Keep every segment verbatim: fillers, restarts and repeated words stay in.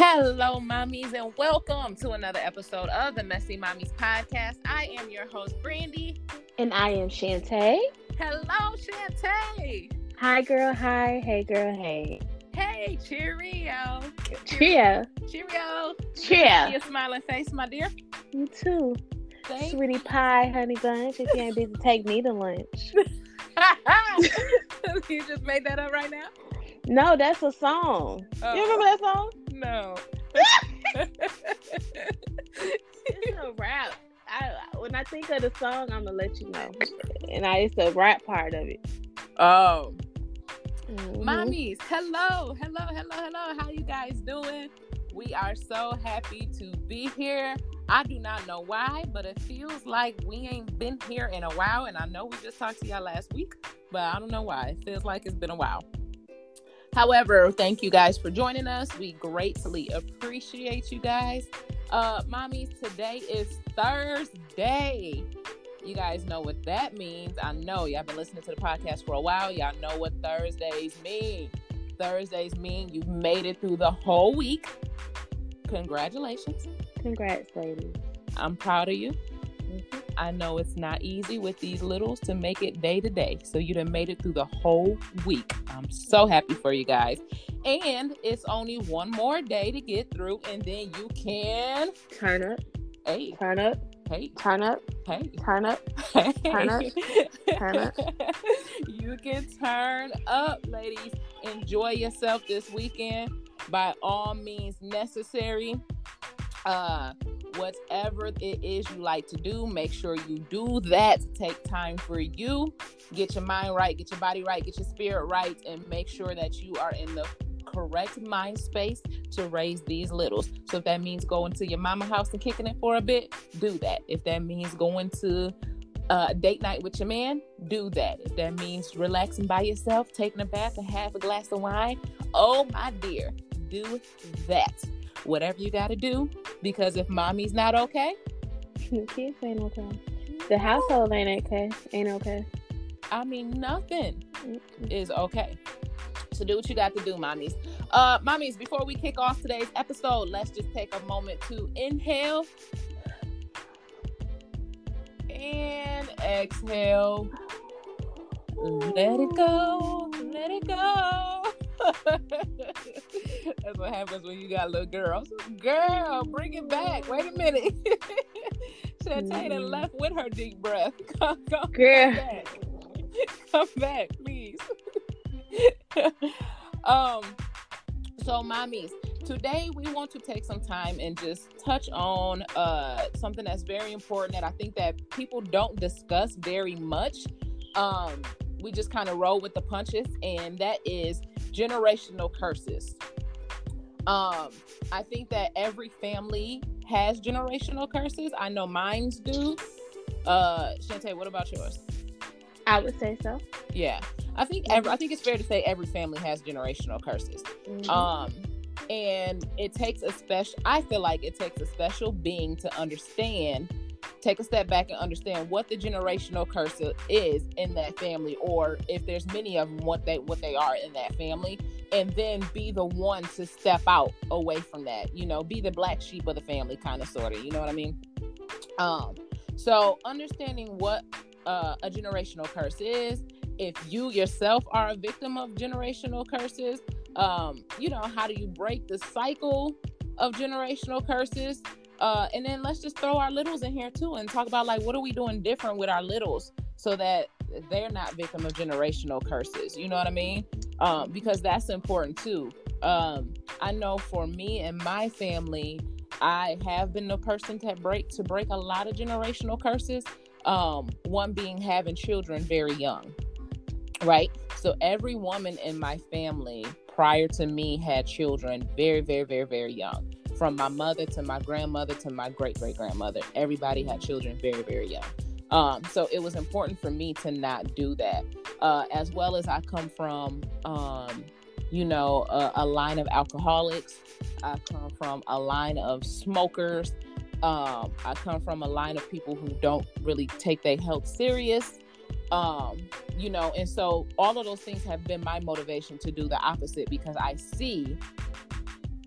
Hello, mommies, and welcome to another episode of the Messy Mommies Podcast. I am your host, Brandy. And I am Shantae. Hello, Shantae. Hi, girl. Hi. Hey, girl. Hey. Hey, cheerio. Cheerio. Cheerio. Cheerio. See your smiling face, my dear. You too. Thank Sweetie you. pie, honey bunch. If you ain't busy, take me to lunch. You just made that up right now? No, that's a song. Oh. You remember that song? No. It's a rap. I, when I think of the song, I'm going to let you know. And I, it's the rap part of it. Oh. Mm-hmm. Mommies, hello, hello, hello, hello. How you guys doing? We are so happy to be here. I do not know why, but it feels like we ain't been here in a while. And I know we just talked to y'all last week, but I don't know why. It feels like it's been a while. However, thank you guys for joining us. We greatly appreciate you guys. Uh, mommies, today is Thursday. You guys know what that means. I know y'all been listening to the podcast for a while. Y'all know what Thursdays mean. Thursdays mean you've made it through the whole week. Congratulations. Congrats, ladies. I'm proud of you. Mm-hmm. I know it's not easy with these littles to make it day to day. So you done made it through the whole week. I'm so happy for you guys. And it's only one more day to get through, and then you can turn up. Hey. Turn up. Hey. Turn up. Hey. Turn up. Hey. Turn up. Turn up. You can turn up, ladies. Enjoy yourself this weekend by all means necessary. Uh, whatever it is you like to do, make sure you do that. Take time for you. Get your mind right, get your body right, get your spirit right, and make sure that you are in the correct mind space to raise these littles. So if that means going to your mama house and kicking it for a bit, do that. If that means going to uh, date night with your man, do that. If that means relaxing by yourself, taking a bath and half a glass of wine, oh my dear, do that. Whatever you got to do, because if mommy's not okay, the kids ain't okay. The household ain't okay. Ain't okay. I mean, nothing is okay. So do what you got to do, mommies. Uh, mommies, before we kick off today's episode, let's just take a moment to inhale and exhale. Let it go. Let it go. That's what happens when you got little girls. Girl, bring it back. Wait a minute. Shantae mm. left with her deep breath. Come, come, Girl. come back. Come back, please. um, so mommies, today we want to take some time and just touch on uh something that's very important that I think that people don't discuss very much. Um, we just kind of roll with the punches, and that is generational curses. Um, I think that every family has generational curses. I know mine's do. Uh, Shantae, what about yours? I would say so. Yeah, I think every, I think it's fair to say every family has generational curses. Mm-hmm. Um, and it takes a special. I feel like it takes a special being to understand. Take a step back and understand what the generational curse is in that family, or if there's many of them, what they what they are in that family, and then be the one to step out away from that. You know, be the black sheep of the family, kind of, sort of. You know what I mean? Um, so understanding what uh, a generational curse is, if you yourself are a victim of generational curses, um, you know, how do you break the cycle of generational curses? Uh, and then let's just throw our littles in here too and talk about, like, what are we doing different with our littles so that they're not victim of generational curses? You know what I mean? Um, because that's important too. Um, I know for me and my family, I have been the person to break to break a lot of generational curses. Um, one being having children very young, right? So every woman in my family prior to me had children very, very, very, very young. From my mother to my grandmother to my great-great-grandmother, everybody had children very, very young. Um, so it was important for me to not do that. Uh, as well as I come from, um, you know, a, a line of alcoholics. I come from a line of smokers. Um, I come from a line of people who don't really take their health serious. Um, you know, and so all of those things have been my motivation to do the opposite, because I see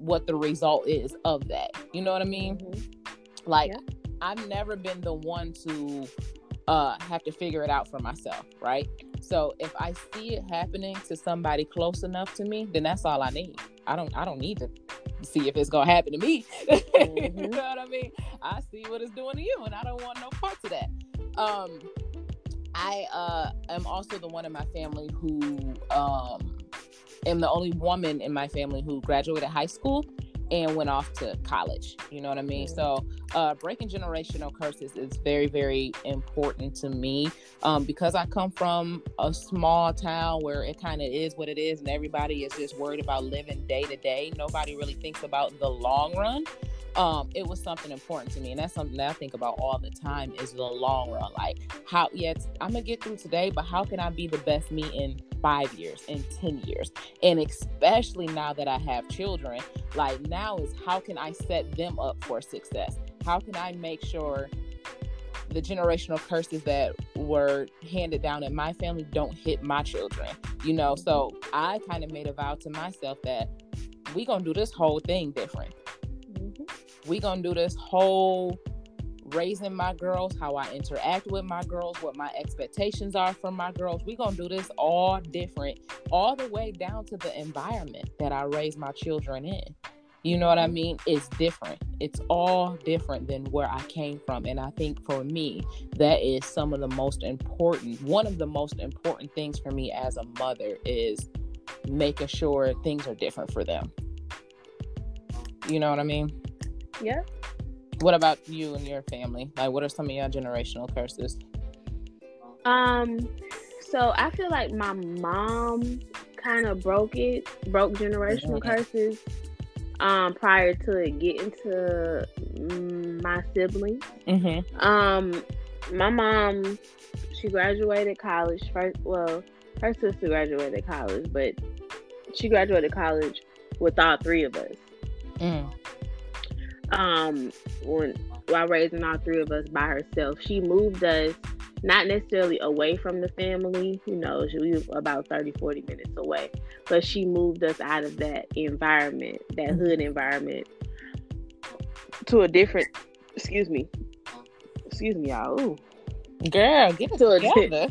what the result is of that. You know what I mean? Mm-hmm. Like, Yeah. I've never been the one to uh, have to figure it out for myself, right? So if I see it happening to somebody close enough to me, then that's all I need. I don't I don't need to see if it's gonna happen to me. Mm-hmm. You know what I mean? I see what it's doing to you, and I don't want no parts of that. Um, I uh, am also the one in my family who um, am the only woman in my family who graduated high school and went off to college. You know what I mean? Mm-hmm. So uh, breaking generational curses is very, very important to me um, because I come from a small town where it kind of is what it is, and everybody is just worried about living day to day. Nobody really thinks about the long run. Um, it was something important to me, and that's something that I think about all the time is the long run. Like, how, yeah, I'm gonna get through today, but how can I be the best me in five years, in ten years? And especially now that I have children, like, now is how can I set them up for success? How can I make sure the generational curses that were handed down in my family don't hit my children? You know, so I kind of made a vow to myself that we gonna do this whole thing different. We gonna do this whole raising my girls, how I interact with my girls, what my expectations are from my girls. We gonna do this all different, all the way down to the environment that I raise my children in. You know what I mean? It's different. It's all different than where I came from. And I think for me, that is some of the most important, one of the most important things for me as a mother is making sure things are different for them. You know what I mean? Yeah. What about you and your family? Like, what are some of your generational curses? Um, so I feel like my mom kind of broke it, broke generational mm-hmm. curses um, prior to it getting to my siblings. Mm-hmm. Um, my mom, she graduated college first. Well, her sister graduated college, but she graduated college with all three of us. Mm. Um, when while raising all three of us by herself, she moved us not necessarily away from the family. You know, we were about thirty, forty minutes away, but she moved us out of that environment, that hood environment, to a different. Excuse me, excuse me, y'all. Ooh. Girl, get it together.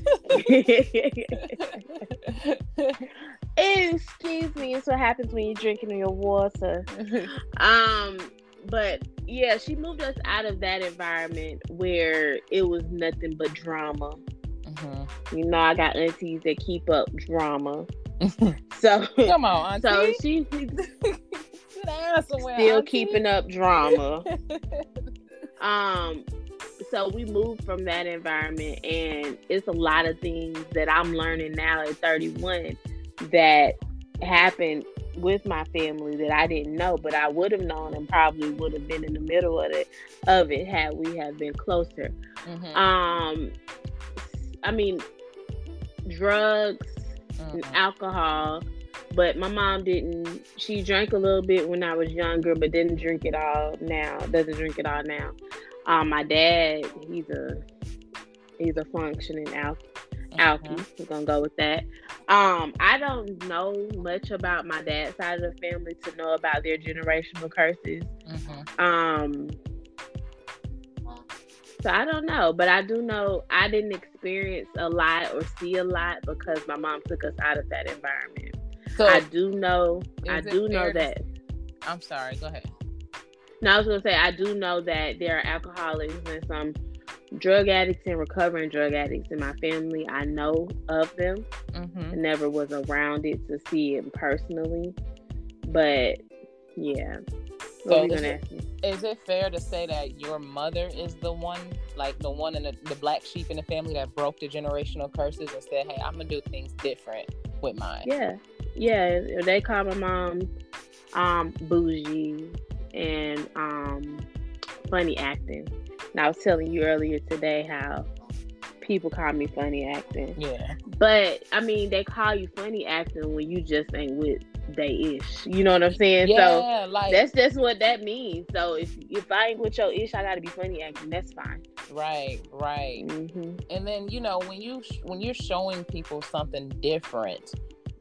Excuse me, it's what happens when you're drinking your water. Um. But yeah, she moved us out of that environment where it was nothing but drama. Mm-hmm. You know, I got aunties that keep up drama. So come on, auntie. So she sit down somewhere, still auntie. Keeping up drama. um, so we moved from that environment, and it's a lot of things that I'm learning now at thirty-one that happened with my family that I didn't know, but I would have known and probably would have been in the middle of it of it had we have been closer. Mm-hmm. Um, I mean, drugs mm-hmm. and alcohol, but my mom didn't. She drank a little bit when I was younger, but didn't drink it all now. Doesn't drink it all now. Um, my dad, he's a he's a functioning alcoholic. Alky, we're gonna go with that. Um, I don't know much about my dad's side of the family to know about their generational curses. Mm-hmm. Um, so I don't know, but I do know I didn't experience a lot or see a lot because my mom took us out of that environment. So I do know, I do know that. To... I'm sorry. Go ahead. No, I was gonna say I do know that there are alcoholics and some drug addicts and recovering drug addicts in my family. I know of them. Mm-hmm. I never was around it to see it personally, but yeah. What so are you is, gonna it, ask me? Is it fair to say that your mother is the one, like the one in the, the black sheep in the family that broke the generational curses and said, "Hey, I'm gonna do things different with mine"? Yeah, yeah. They call my mom um, bougie and um, funny acting. And I was telling you earlier today how people call me funny acting. Yeah. But, I mean, they call you funny acting when you just ain't with they ish. You know what I'm saying? Yeah, so like, that's just what that means. So if if I ain't with your ish, I gotta be funny acting. That's fine. Right, right. Mm-hmm. And then, you know, when you when you're showing people something different,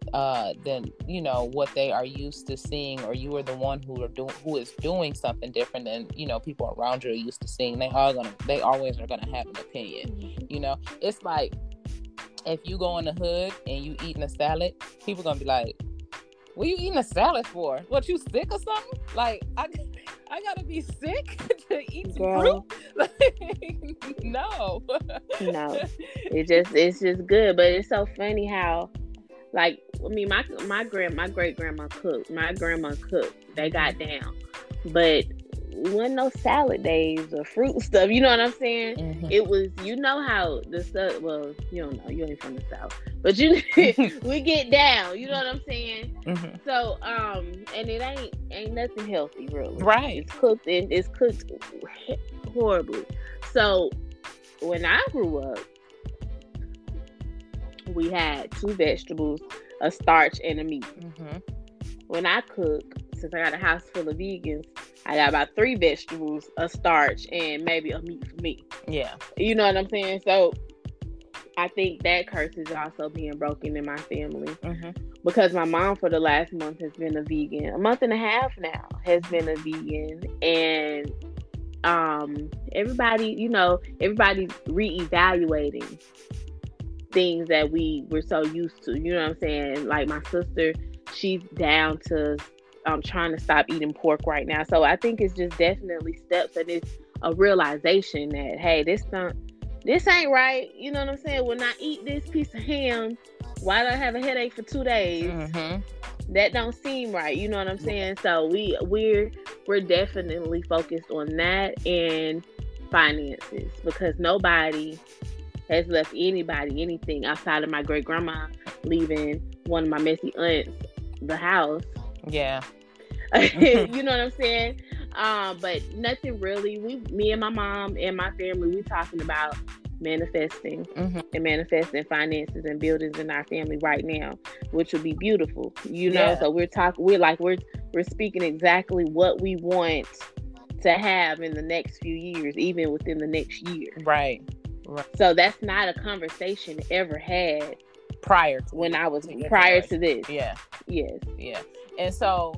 uh, than, you know, what they are used to seeing, or you are the one who are doing, who is doing something different than, you know, people around you are used to seeing, they are gonna, they always are gonna have an opinion. Mm-hmm. You know, it's like, if you go in the hood and you eating a salad, people gonna be like, what are you eating a salad for? What, you sick or something? Like, I, I gotta be sick to eat some Girl. fruit? Like, no. No. It just, it's just good. But it's so funny how, like, I mean, my my grand, my great grandma cooked. My grandma cooked. They got down. But wasn't no salad days or fruit stuff. You know what I'm saying? Mm-hmm. It was, you know how the stuff, well, you don't know. You ain't from the South. But you, we get down. You know what I'm saying? Mm-hmm. So, um, and it ain't ain't nothing healthy, really. Right. It's cooked and it's cooked horribly. So, when I grew up, we had two vegetables, a starch, and a meat. Mm-hmm. When I cook, since I got a house full of vegans, I got about three vegetables, a starch, and maybe a meat for me. Yeah. You know what I'm saying? So I think that curse is also being broken in my family. Mm-hmm. Because my mom for the last month has been a vegan. A month and a half now has been a vegan. And um, everybody, you know, everybody's reevaluating things that we were so used to. You know what I'm saying? Like my sister, she's down to um, trying to stop eating pork right now. So I think it's just definitely steps, and it's a realization that, hey, this not, this ain't right. You know what I'm saying? When I eat this piece of ham, why do I have a headache for two days? Mm-hmm. That don't seem right. You know what I'm saying? So we we're we're definitely focused on that and finances, because nobody has left anybody anything outside of my great grandma leaving one of my messy aunts the house. Yeah. You know what I'm saying? Um, but nothing really. We, me and my mom and my family, we talking about manifesting mm-hmm. and manifesting finances and buildings in our family right now, which would be beautiful. You know, yeah. So we're talking. We're like we're we're speaking exactly what we want to have in the next few years, even within the next year. Right. Right. So that's not a conversation ever had prior to when I was prior to this. Yeah. Yes. Yeah. And so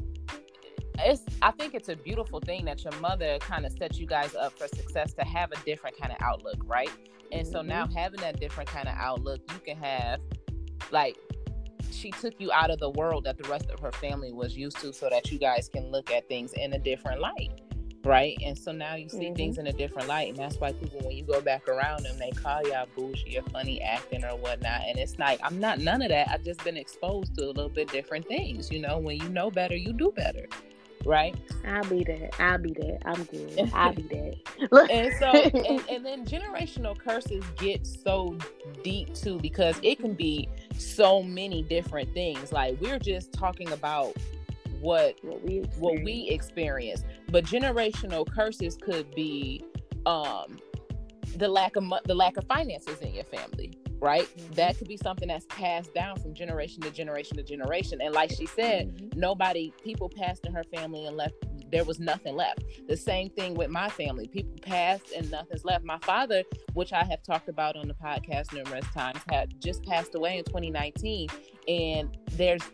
it's, I think it's a beautiful thing that your mother kind of set you guys up for success to have a different kind of outlook, right? And mm-hmm. so now having that different kind of outlook, you can have, like, she took you out of the world that the rest of her family was used to, so that you guys can look at things in a different light. Right. And so now you see mm-hmm. things in a different light. And that's why people, when you go back around them, they call y'all bougie or funny acting or whatnot. And it's like, I'm not none of that. I've just been exposed to a little bit different things. You know, when you know better, you do better. Right. I'll be that. I'll be that. I'm good. I'll be that. And so, and, and then generational curses get so deep too, because it can be so many different things. Like, we're just talking about what what we experience. what we experience, but generational curses could be um the lack of the lack of finances in your family, right? Mm-hmm. That could be something that's passed down from generation to generation to generation. And like she said, mm-hmm. nobody people passed in her family and left, there was nothing left. The same thing with my family. People passed and nothing's left. My father, which I have talked about on the podcast numerous times, had just passed away in twenty nineteen, and there's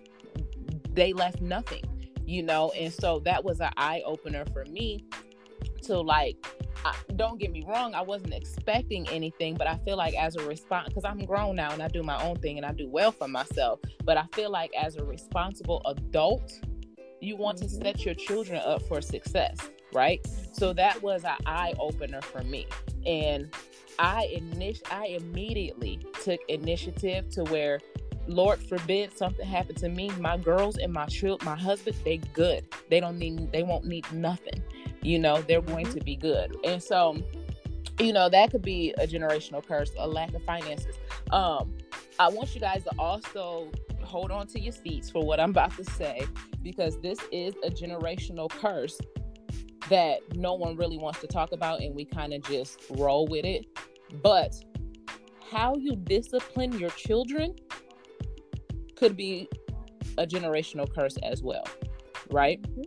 they left nothing. You know, and so that was an eye opener for me to, like, I, don't get me wrong, I wasn't expecting anything, but I feel like as a response, because I'm grown now and I do my own thing and I do well for myself, but I feel like as a responsible adult, you want to set your children up for success, right? So that was an eye opener for me. And I init- I immediately took initiative to where, Lord forbid something happened to me, my girls and my children, my husband, they good. They don't need, they won't need nothing. You know, they're going to be good. And so, you know, that could be a generational curse, a lack of finances. Um, I want you guys to also hold on to your seats for what I'm about to say, because this is a generational curse that no one really wants to talk about, and we kind of just roll with it. But how you discipline your children could be a generational curse as well, right? Mm-hmm.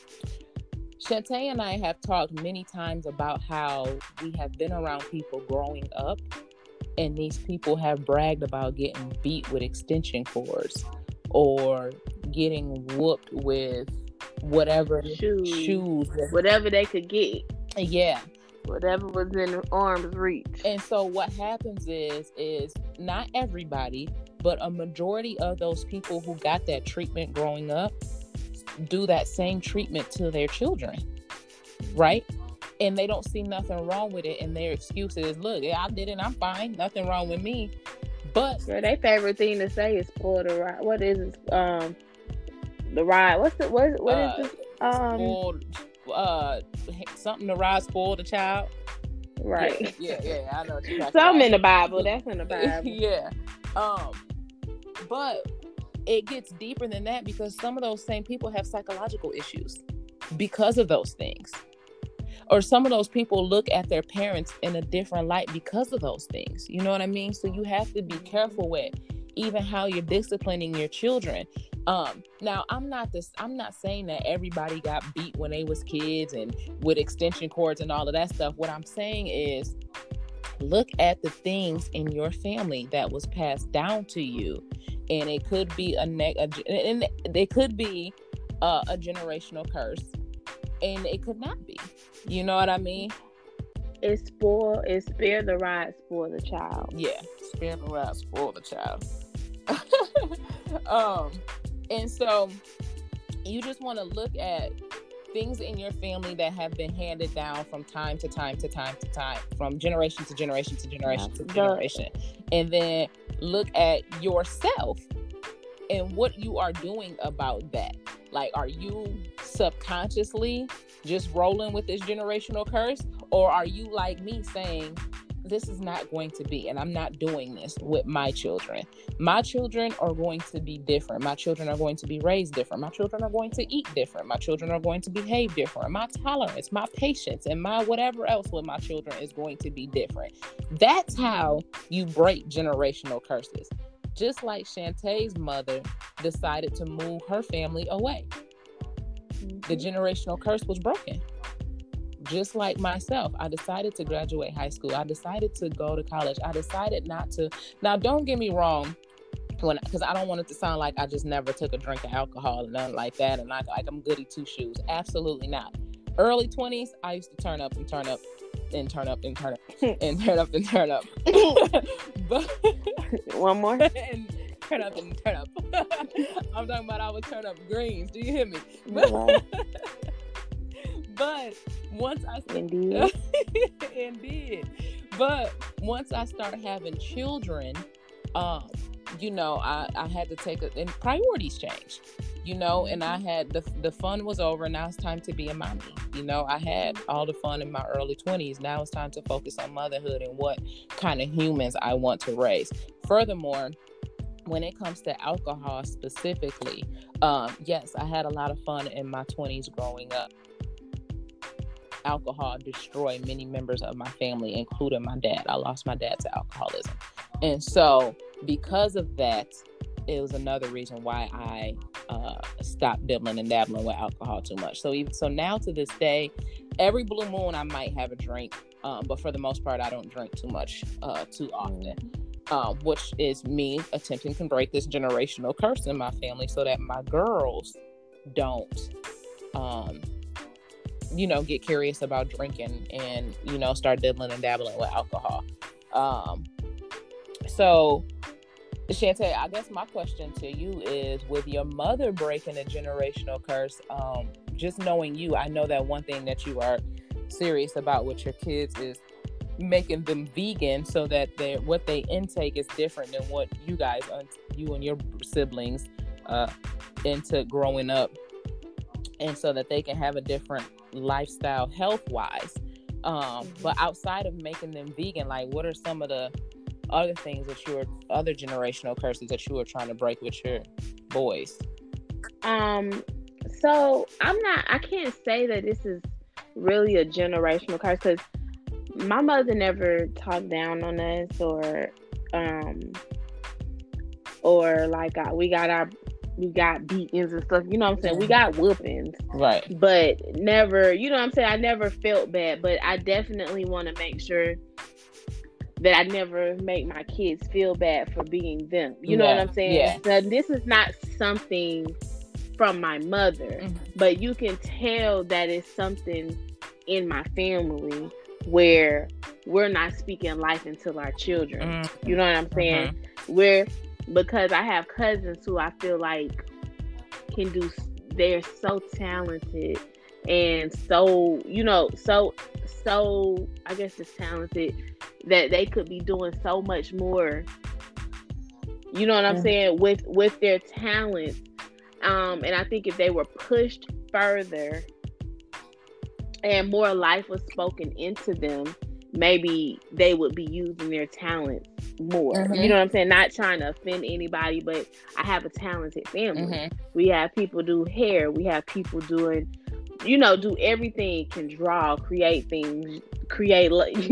Shantae and I have talked many times about how we have been around people growing up, and these people have bragged about getting beat with extension cords, or getting whooped with whatever shoes, shoes, whatever they could get. Yeah. Whatever was in arm's reach. And so what happens is, is not everybody, but a majority of those people who got that treatment growing up do that same treatment to their children, right? And they don't see nothing wrong with it. And their excuse is, look, yeah, I did it. I'm fine. Nothing wrong with me. But yeah, their favorite thing to say is spoil the ride. What is it? Um, the ride. What's the what? What uh, is it? Um, spoiled, uh, something to ride, spoil the child. Right. Yeah, yeah, yeah, I know what you're talking Something about. in the Bible. That's in the Bible. Yeah. Um, but it gets deeper than that, because some of those same people have psychological issues because of those things. Or some of those people look at their parents in a different light because of those things. You know what I mean? So you have to be careful with even how you're disciplining your children. Um, now I'm not this, I'm not saying that everybody got beat when they was kids and with extension cords and all of that stuff. What I'm saying is, look at the things in your family that was passed down to you, and it could be a ne- a, and it could be a, a generational curse, and it could not be. You know what I mean? It's spoil. It's spare the rod, spoil the child. Yeah, spare the rod, spoil the child. um, and so you just want to look at things in your family that have been handed down from time to time to time to time, from generation to generation to generation to generation, and then look at yourself and what you are doing about that. Like, are you subconsciously just rolling with this generational curse, or are you like me saying, this is not going to be, and I'm not doing this with my children. My children are going to be different. My children are going to be raised different. My children are going to eat different. My children are going to behave different. My tolerance, my patience, and my whatever else with my children is going to be different. That's how you break generational curses. Just like Shantae's mother decided to move her family away. The generational curse was broken. Just like myself, I decided to graduate high school. I decided to go to college. I decided not to. Now, don't get me wrong, when because I don't want it to sound like I just never took a drink of alcohol and nothing like that, and I, like I'm goody two shoes. Absolutely not. Early twenties, I used to turn up and turn up and turn up and turn up and turn up and turn up. But one more. And turn up and turn up. I'm talking about I would turn up greens. Do you hear me? But, but once I indeed, indeed, but once I start having children, um, you know, I, I had to take a, and priorities changed, you know, and I had the the fun was over. Now it's time to be a mommy. You know, I had all the fun in my early twenties. Now it's time to focus on motherhood and what kind of humans I want to raise. Furthermore, when it comes to alcohol specifically, um, yes, I had a lot of fun in my twenties growing up. Alcohol destroyed many members of my family, including my dad. I lost my dad to alcoholism. And so because of that, it was another reason why I uh, stopped dibbling and dabbling with alcohol too much. So even so now to this day, every blue moon I might have a drink, um, but for the most part, I don't drink too much uh, too often. Um, which is me attempting to break this generational curse in my family so that my girls don't, um, you know, get curious about drinking and, you know, start dibbling and dabbling with alcohol. Um, so, Shantae, I guess my question to you is, with your mother breaking a generational curse, um, just knowing you, I know that one thing that you are serious about with your kids is making them vegan so that they what they intake is different than what you guys, you and your siblings, uh, into growing up, and so that they can have a different lifestyle health-wise. Um, but outside of making them vegan, like, what are some of the other things that you are, other generational curses that you are trying to break with your boys? Um, so I'm not, I can't say that this is really a generational curse, because my mother never talked down on us, or, um, or like uh, we got our, we got beatings and stuff. You know what I'm saying? We got whoopings, right? But never, you know what I'm saying? I never felt bad, but I definitely want to make sure that I never make my kids feel bad for being them. You know Yeah, what I'm saying? yeah. So this is not something from my mother, Mhm. but you can tell that it's something in my family where we're not speaking life into our children. Mhm. You know what I'm saying? Mhm. Where, because I have cousins who I feel like can do, they're so talented and so, you know, so, so, I guess it's talented that they could be doing so much more, you know what I'm Mhm. saying, with, with their talent. Um, and I think if they were pushed further and more life was spoken into them, maybe they would be using their talents more. Mhm. You know what I'm saying? Not trying to offend anybody, but I have a talented family. Mhm. We have people do hair. We have people doing, you know, do everything, can draw, create things, create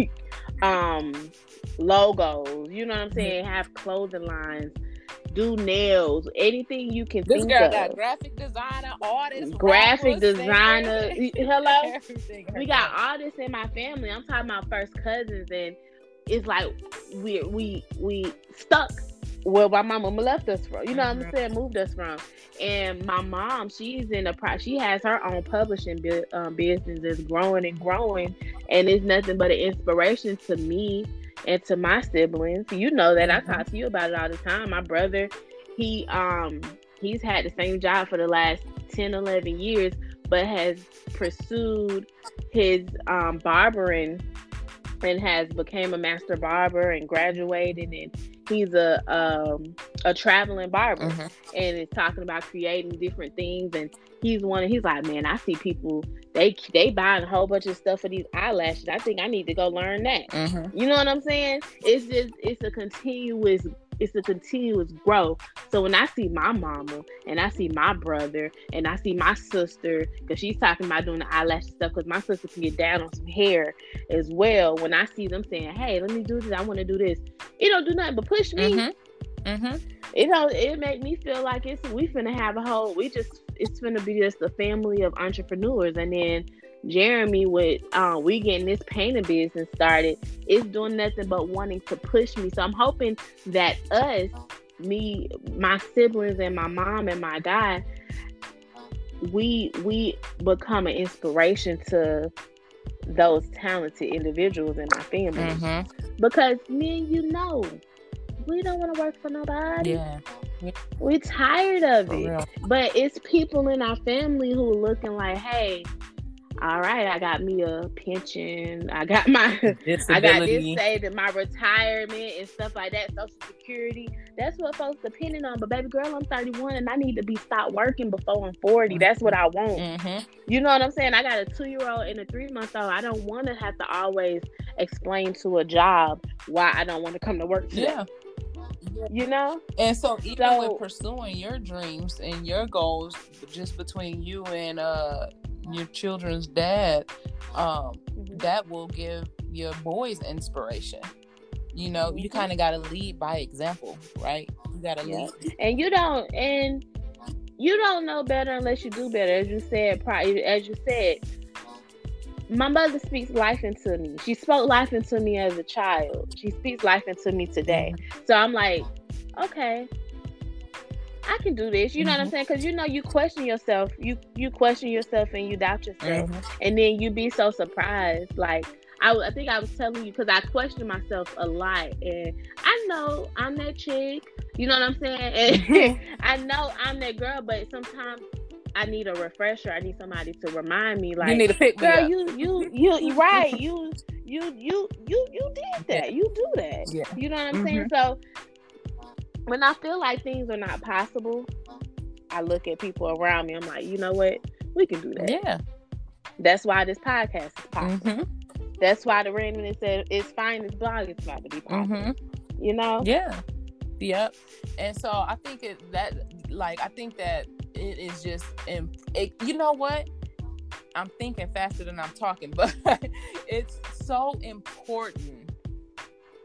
um logos. You know what I'm saying? Have clothing lines, do nails, anything you can This think girl of. got graphic designer, artist, graphic rapper, designer. singer. Hello, Everything. we got artists in my family. I'm talking about first cousins, and it's like we we we stuck where my mama left us from. You know what I'm saying? Moved us from. And my mom, she's in a pro. She has her own publishing bu- um, business that's growing and growing, and it's nothing but an inspiration to me and to my siblings. You know that. Mhm. I talk to you about it all the time. My brother, he um he's had the same job for the last ten, eleven years, but has pursued his um barbering and has became a master barber and graduated, and he's a um a traveling barber. Mhm. And is talking about creating different things. And he's one he's like, man, I see people, they they buying a whole bunch of stuff for these eyelashes. I think I need to go learn that. Mhm. You know what I'm saying? It's just it's a continuous it's a continuous growth. So when I see my mama and I see my brother and I see my sister, because she's talking about doing the eyelash stuff, because my sister can get down on some hair as well. When I see them saying, hey, let me do this, I want to do this, it don't do nothing but push me. Mhm. Mhm. You know, it make me feel like it's we finna have a whole, we just, it's finna be just a family of entrepreneurs. And then Jeremy with uh, we getting this painting business started, it's doing nothing but wanting to push me. So I'm hoping that us, me, my siblings, and my mom and my dad, we we become an inspiration to those talented individuals in my family. Mhm. Because me and you know, we don't want to work for nobody. Yeah. We're tired of For it. real. But it's people in our family who are looking like, hey, all right, I got me a pension. I got my, I got this Disability. saved, my retirement and stuff like that, Social Security. That's what folks depending on. But baby girl, I'm thirty-one and I need to be stopped working before I'm forty. That's what I want. Mhm. You know what I'm saying? I got a two-year-old and a three-month-old. I don't want to have to always explain to a job why I don't want to come to work today. Yeah. You know? And so even So- with pursuing your dreams and your goals, just between you and uh your children's dad, um, that will give your boys inspiration. You know, you Mhm. kind of got to lead by example, right? You got to Yeah. lead. And you don't, and you don't know better unless you do better. As you said, pri- as you said, my mother speaks life into me. She spoke life into me as a child. She speaks life into me today. So I'm like, okay, I can do this. You know what I'm saying? Because you know, you question yourself. You you question yourself and you doubt yourself, Mhm. and then you be so surprised. Like I, I think I was telling you, because I question myself a lot, and I know I'm that chick. You know what I'm saying? And I know I'm that girl, but sometimes I need a refresher. I need somebody to remind me, like, You need to pick me girl, up. you you you you right. You you you you you did that. You do that. Yeah. You know what I'm saying? So when I feel like things are not possible, I look at people around me. I'm like, you know what? We can do that. Yeah. That's why this podcast is possible. Mhm. That's why the Raymond said it's fine. This blog is about to be possible. Mhm. You know? Yeah. Yep. And so I think it that like I think that it is just in, it, you know what? I'm thinking faster than I'm talking, but it's so important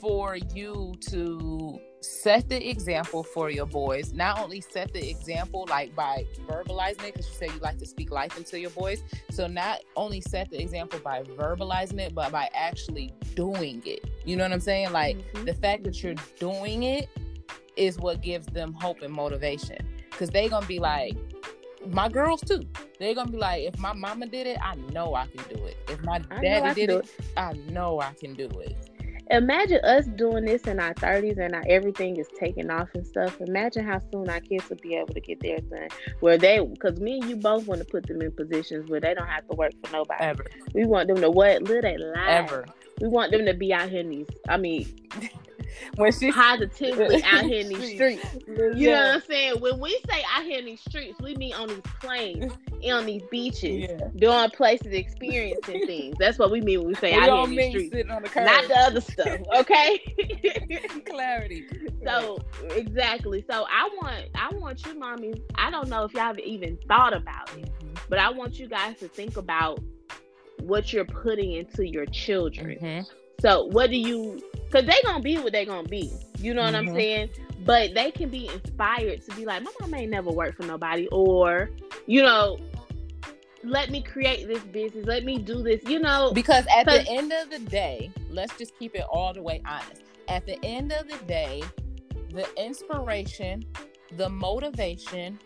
for you to set the example for your boys. Not only set the example like by verbalizing it, because you say you like to speak life into your boys. So not only set the example by verbalizing it, but by actually doing it. You know what I'm saying? Like mm-hmm. the fact that you're doing it is what gives them hope and motivation. Because they're going to be like, my girls too. They're going to be like, if my mama did it, I know I can do it. If my daddy did it, it, I know I can do it. Imagine us doing this in our thirties and our everything is taking off and stuff. Imagine how soon our kids will be able to get their thing. Where they, because me and you both want to put them in positions where they don't have to work for nobody. Ever. We want them to what? Live their life. Ever. We want them to be out here in these, I mean... when she's positively out here in these streets. You yeah. know what I'm saying? When we say out here in these streets, we mean on these plains and on these beaches, yeah. doing places, experiencing things. That's what we mean when we say we out here in these streets. Sitting on the curb. Not the other stuff, okay? Clarity. So exactly. So I want I want you mommies, I don't know if y'all have even thought about it, mm-hmm. but I want you guys to think about what you're putting into your children. Mm-hmm. So what do you, because they gonna be what they gonna be, you know what mm-hmm. I'm saying? But they can be inspired to be like, my mom ain't never worked for nobody, or, you know, let me create this business, let me do this, you know. Because at the end of the day, let's just keep it all the way honest. At the end of the day, the inspiration, the motivation,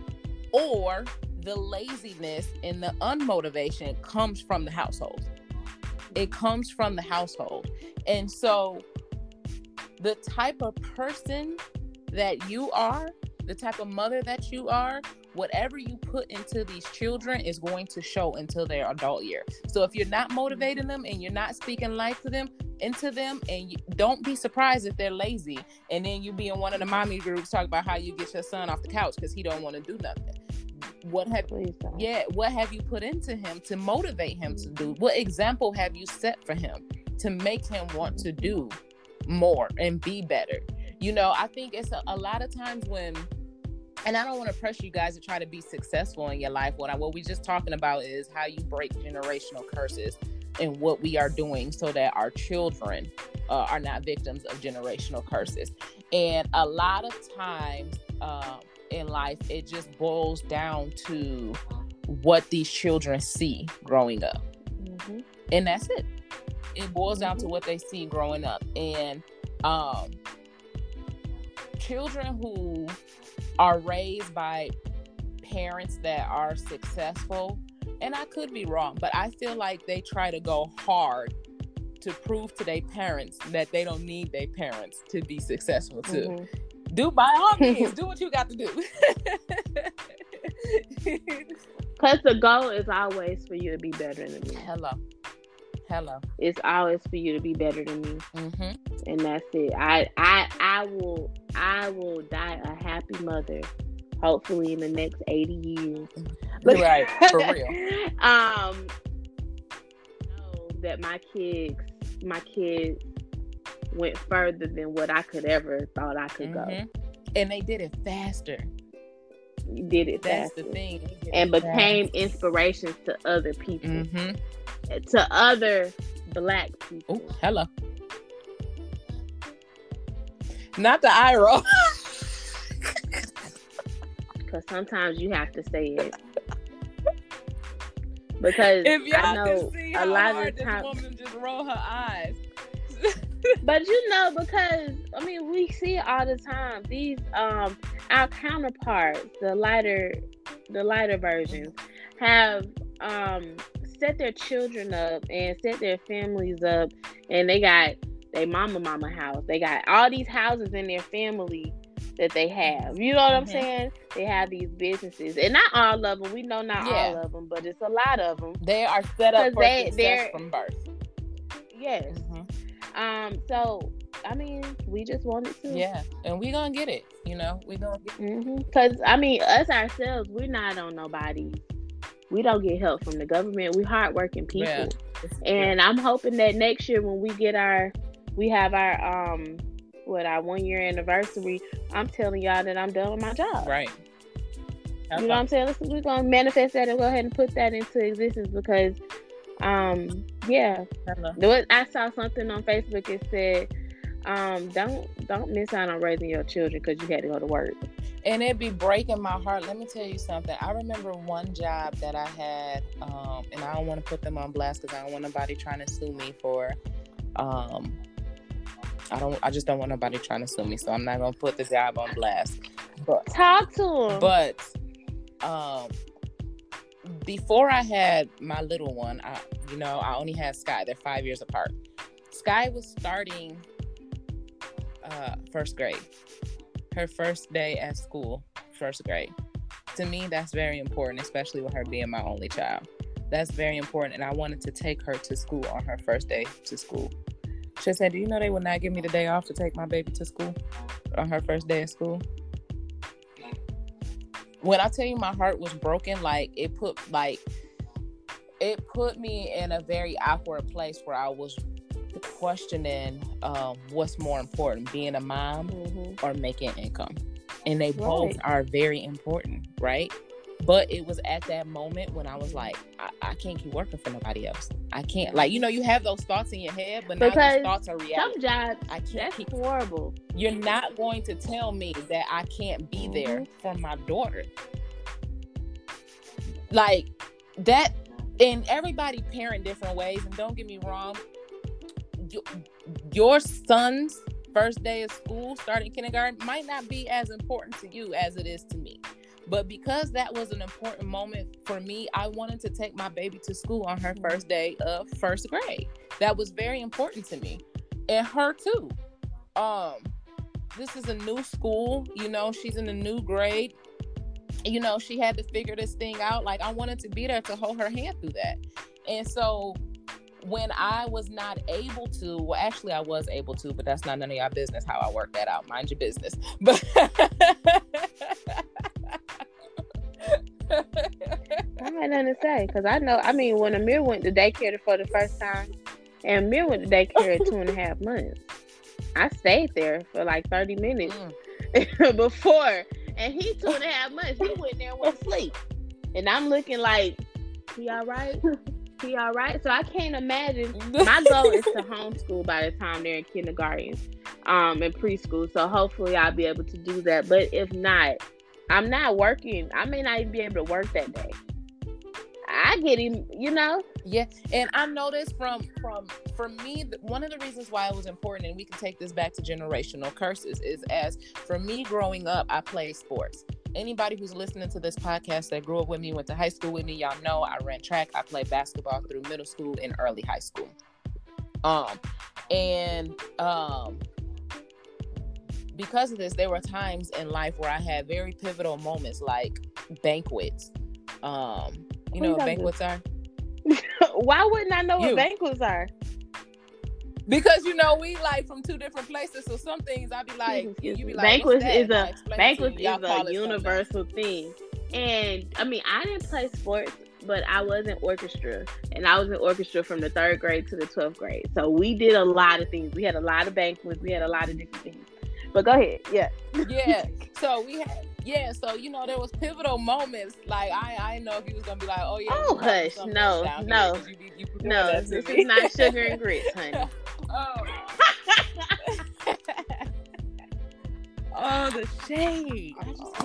or the laziness and the unmotivation comes from the household. It comes from the household. And so the type of person that you are, the type of mother that you are, whatever you put into these children is going to show until their adult year. So if you're not motivating them and you're not speaking life to them, into them, and you, don't be surprised if they're lazy. And then you be in one of the mommy groups talking about how you get your son off the couch because he don't want to do nothing. What have yeah? What have you put into him to motivate him to do? What example have you set for him to make him want to do more and be better? You know, I think it's a, a lot of times when, and I don't want to pressure you guys to try to be successful in your life. What I what we just talking about is how you break generational curses and what we are doing so that our children uh, are not victims of generational curses. And a lot of times. Um, in life, it just boils down to what these children see growing up. Mm-hmm. And that's it. It boils down mm-hmm. to what they see growing up. And um, children who are raised by parents that are successful, and I could be wrong, but I feel like they try to go hard to prove to their parents that they don't need their parents to be successful too. Mm-hmm. Do by all means, do what you got to do. Because the goal is always for you to be better than me. Hello. Hello. It's always for you to be better than me. Mm-hmm. And that's it. I, I, I will, I will die a happy mother, hopefully in the next eighty years. Right, for real. um, know that my kids, my kids, went further than what I could ever thought I could mm-hmm. go. And they did it faster. You did it That's faster. the thing. And became faster. Inspirations to other people. Mm-hmm. To other black people. Oh, hello. Not the eye roll. Because sometimes you have to say it. Because if y'all I know can see a how lot hard of this times, woman just roll her eyes. But you know, because I mean, we see it all the time. These um our counterparts, the lighter the lighter versions, have um set their children up and set their families up, and they got their mama mama house. They got all these houses in their family that they have. You know what I'm mm-hmm. saying? They have these businesses, and not all of them. We know not yeah. all of them, but it's a lot of them. They are set up for they, success from birth. Yes. Mm-hmm. Um, so I mean, we just wanted to. Yeah, and we gonna get it. You know, we gonna get it. Because mm-hmm. I mean, us ourselves, we're not on nobody. We don't get help from the government. We hardworking people, yeah. and I'm hoping that next year when we get our, we have our um, what our one year anniversary. I'm telling y'all that I'm done with my job. Right. You know what I'm saying? Listen, we're gonna manifest that and go ahead and put that into existence because. Um, yeah. I saw something on Facebook. It said, Um, don't don't miss out on raising your children because you had to go to work. And it'd be breaking my heart. Let me tell you something. I remember one job that I had, um, and I don't want to put them on blast because I don't want nobody trying to sue me for. Um, I don't. I just don't want nobody trying to sue me, so I'm not gonna put the job on blast. But talk to them. But um, before I had my little one, I, you know, I only had Sky. They're five years apart. Sky was starting uh, first grade. Her first day at school, first grade. To me, that's very important, especially with her being my only child. That's very important, and I wanted to take her to school on her first day to school. She said, do you know they would not give me the day off to take my baby to school on her first day of school? When I tell you my heart was broken, like, it put, like, it put me in a very awkward place where I was questioning um, what's more important, being a mom mm-hmm. or making income. And they right. both are very important, right? But it was at that moment when I was like, I, I can't keep working for nobody else. I can't. Like, you know, you have those thoughts in your head, but now because those thoughts are reality. Some jobs, I can't that's keep, horrible. You're not going to tell me that I can't be mm-hmm. there for my daughter. Like, that, and everybody parent different ways. And don't get me wrong, your son's first day of school, starting kindergarten, might not be as important to you as it is to me. But because that was an important moment for me, I wanted to take my baby to school on her first day of first grade. That was very important to me. And her too. Um, this is a new school, you know, she's in a new grade. You know, she had to figure this thing out. Like, I wanted to be there to hold her hand through that. And so when I was not able to, well, actually I was able to, but that's not none of y'all business how I work that out. Mind your business. But I had nothing to say because I know, I mean, when Amir went to daycare for the first time, and Amir went to daycare at two and a half months, I stayed there for like thirty minutes mm. before, and he two and a half months, he went there and went to sleep. And I'm looking like, he all right? He all right? So I can't imagine. My goal is to homeschool by the time they're in kindergarten um, and preschool. So hopefully I'll be able to do that. But if not, I'm not working. I may not even be able to work that day. I get him, you know? Yeah. And I noticed from, from, for me, one of the reasons why it was important, and we can take this back to generational curses, is as for me growing up, I played sports. Anybody who's listening to this podcast that grew up with me, went to high school with me, y'all know I ran track. I played basketball through middle school and early high school. Um, and um, because of this, there were times in life where I had very pivotal moments, like banquets. Um, you know what banquets are? Why wouldn't I know you. what banquets are? Because, you know, we like from two different places, so some things I'd be like, you be like, banquets is a banquets is a universal something. thing. And I mean, I didn't play sports, but I was in orchestra, and I was in orchestra from the third grade to the twelfth grade. So we did a lot of things. We had a lot of banquets. We had a lot of different things. But go ahead, yeah, yeah. So we had, yeah. So you know, there was pivotal moments. Like I, I didn't know if you was gonna be like, oh yeah. Oh hush, no, no, you, you no. This is not sugar and grits, honey. Oh. Oh, the shade. I just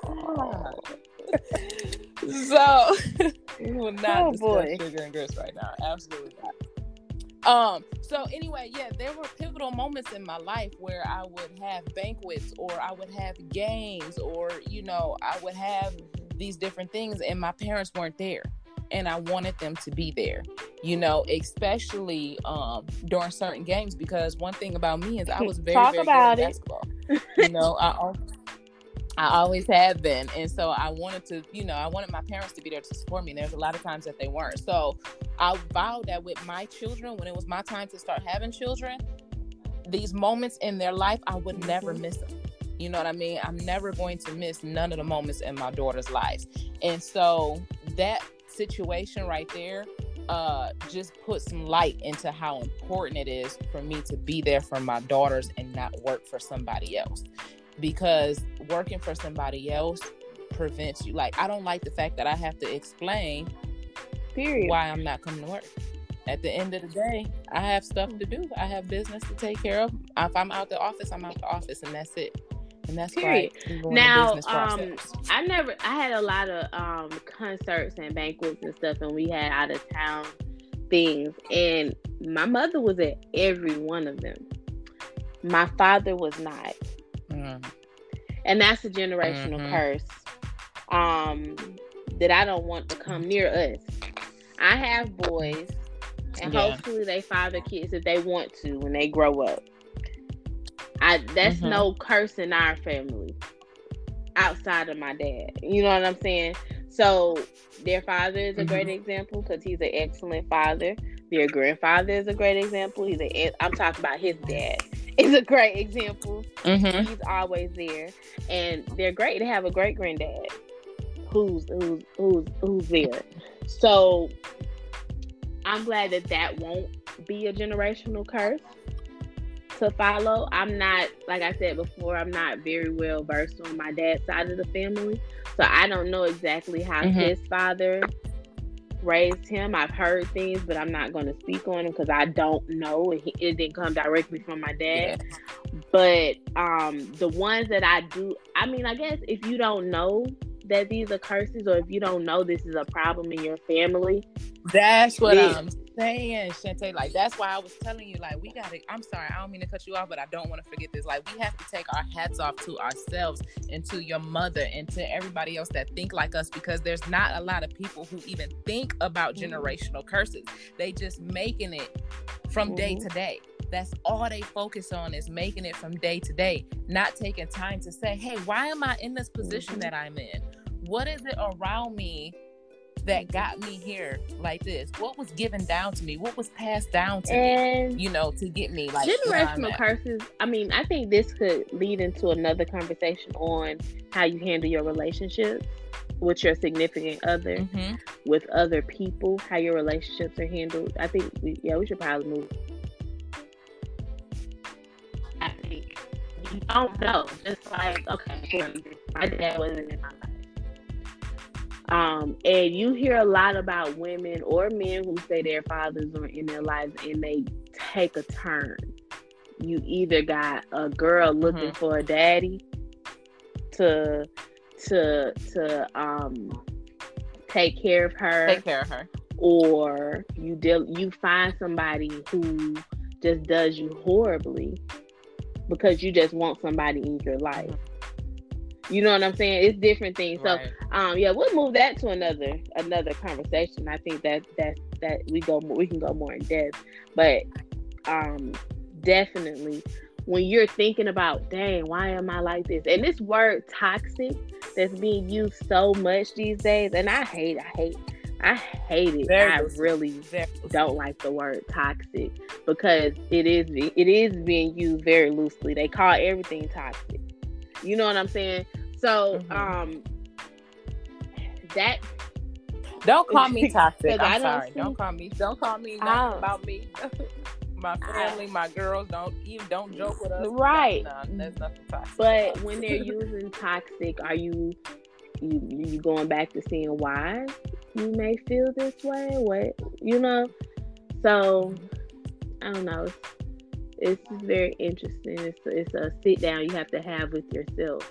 can't. So we will not oh, discuss boy. sugar and grits right now. Absolutely not. Um, so anyway, yeah, there were pivotal moments in my life where I would have banquets, or I would have games, or, you know, I would have these different things, and my parents weren't there. And I wanted them to be there, you know, especially um, during certain games, because one thing about me is I was very, Talk very about good at it. basketball. You know, I, I always have been. And so I wanted to, you know, I wanted my parents to be there to support me. And there's a lot of times that they weren't. So I vowed that with my children, when it was my time to start having children, these moments in their life, I would mm-hmm. never miss them. You know what I mean? I'm never going to miss none of the moments in my daughter's lives. And so that situation right there uh just put some light into how important it is for me to be there for my daughters and not work for somebody else, because working for somebody else prevents you. Like, I don't like the fact that I have to explain Period. why I'm not coming to work. At the end of the day, I have stuff to do. I have business to take care of. If I'm out the office, I'm out the office, and that's it. And that's Period. Right. Now, um, I never, I had a lot of um, concerts and banquets and stuff, and we had out of town things, and my mother was at every one of them. My father was not, mm. and that's a generational mm-hmm. curse um, that I don't want to come near us. I have boys, and yeah. hopefully they father kids if they want to when they grow up. I that's mm-hmm. no curse in our family outside of my dad. You know what I'm saying? So their father is a mm-hmm. great example because he's an excellent father. Their grandfather is a great example. He's a I'm talking about his dad. Is a great example. Mm-hmm. He's always there, and they're great. They have a great granddad who's who's who's who's there. So I'm glad that that won't be a generational curse to follow. I'm not, like I said before, I'm not very well versed on my dad's side of the family, so I don't know exactly how mm-hmm. his father raised him. I've heard things, but I'm not going to speak on him because I don't know. It, it didn't come directly from my dad. Yeah. But um, the ones that I do, I mean, I guess if you don't know that these are curses, or if you don't know this is a problem in your family, that's what it, I'm saying, Shantae. Like, that's why I was telling you, like, we gotta, I'm sorry, I don't mean to cut you off, but I don't want to forget this. Like, we have to take our hats off to ourselves and to your mother and to everybody else that think like us, because there's not a lot of people who even think about mm-hmm. generational curses. They just making it from mm-hmm. day to day. That's all they focus on, is making it from day to day, not taking time to say, hey, why am I in this position mm-hmm. that I'm in? What is it around me that got me here like this? What was given down to me? What was passed down to and me, you know, to get me like generational curses? I mean, I think this could lead into another conversation on how you handle your relationships with your significant other, mm-hmm. with other people, how your relationships are handled. I think, we, yeah, we should probably move. I think you don't know. Just like, okay, my dad wasn't in my life. Um, and you hear a lot about women or men who say their fathers are in their lives and they take a turn. You either got a girl looking mm-hmm. for a daddy to to to um take care of her, take care of her, or you deal you find somebody who just does you horribly because you just want somebody in your life. You know what I'm saying? It's different things. Right. So, um, yeah, we'll move that to another another conversation. I think that that that we go more, we can go more in depth. But um, definitely, when you're thinking about, dang, why am I like this? And this word toxic that's being used so much these days, and I hate, I hate, I hate it. Very I loosely. really very don't like the word toxic because it is it is being used very loosely. They call everything toxic. You know what I'm saying? So, mm-hmm. um, that don't call me toxic. I'm don't sorry. See, don't call me. Don't call me nothing about me. My family, I, my girls, don't even don't joke with us. Right? No, there's nothing toxic. But when they're using toxic, are you you you going back to seeing why you may feel this way? What you know? So I don't know. It's very interesting. It's, it's a sit down you have to have with yourself.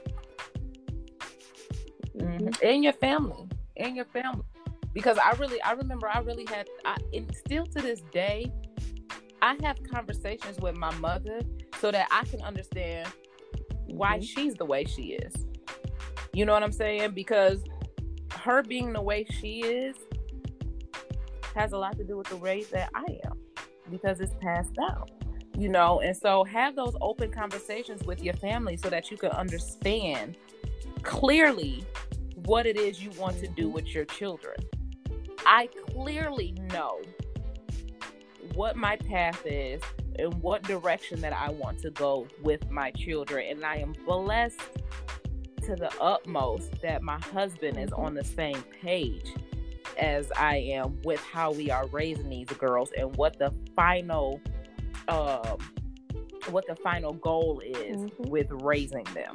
Mm-hmm. And your family. And your family. Because I really, I remember I really had, I, and still to this day, I have conversations with my mother so that I can understand why mm-hmm. she's the way she is. You know what I'm saying? Because her being the way she is has a lot to do with the way that I am. Because it's passed down. You know, and so have those open conversations with your family so that you can understand clearly what it is you want to do with your children. I clearly know what my path is and what direction that I want to go with my children. And I am blessed to the utmost that my husband is on the same page as I am with how we are raising these girls and what the final um what the final goal is mm-hmm. with raising them.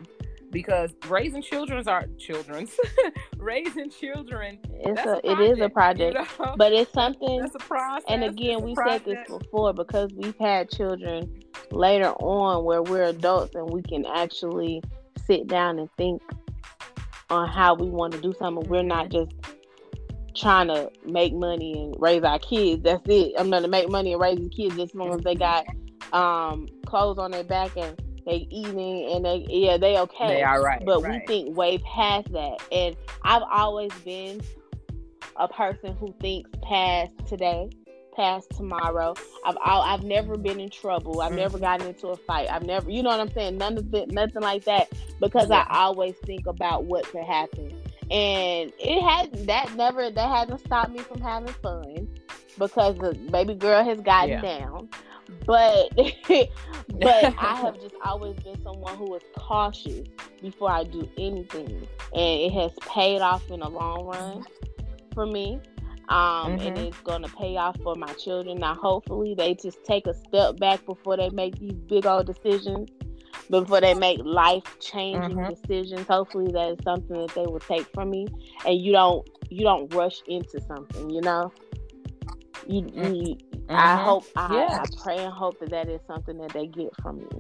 because raising children's are children's raising children. It's that's a, a project, it is a project, you know? but it's something. That's a process. And again, we we said this before, because we've had children later on where we're adults and we can actually sit down and think on how we want to do something. Mm-hmm. We're not just trying to make money and raise our kids. That's it. I'm going to make money and raise the kids as long as they got um, clothes on their back and they eating and they yeah they okay. They are right. But right. we think way past that. And I've always been a person who thinks past today, past tomorrow. I've I've never been in trouble. I've mm-hmm. never gotten into a fight. I've never, you know what I'm saying? None of it, nothing like that. Because yeah. I always think about what could happen. And it has that never that hasn't stopped me from having fun, because the baby girl has gotten yeah. down. But but I have just always been someone who is cautious before I do anything, and it has paid off in the long run for me. Um, mm-hmm. And it's going to pay off for my children. Now, hopefully, they just take a step back before they make these big old decisions, before they make life-changing mm-hmm. decisions. Hopefully, that is something that they will take from me, and you don't you don't rush into something. You know, you. Mm-hmm. you Mm-hmm. I hope, I, yeah. I pray and hope that that is something that they get from you.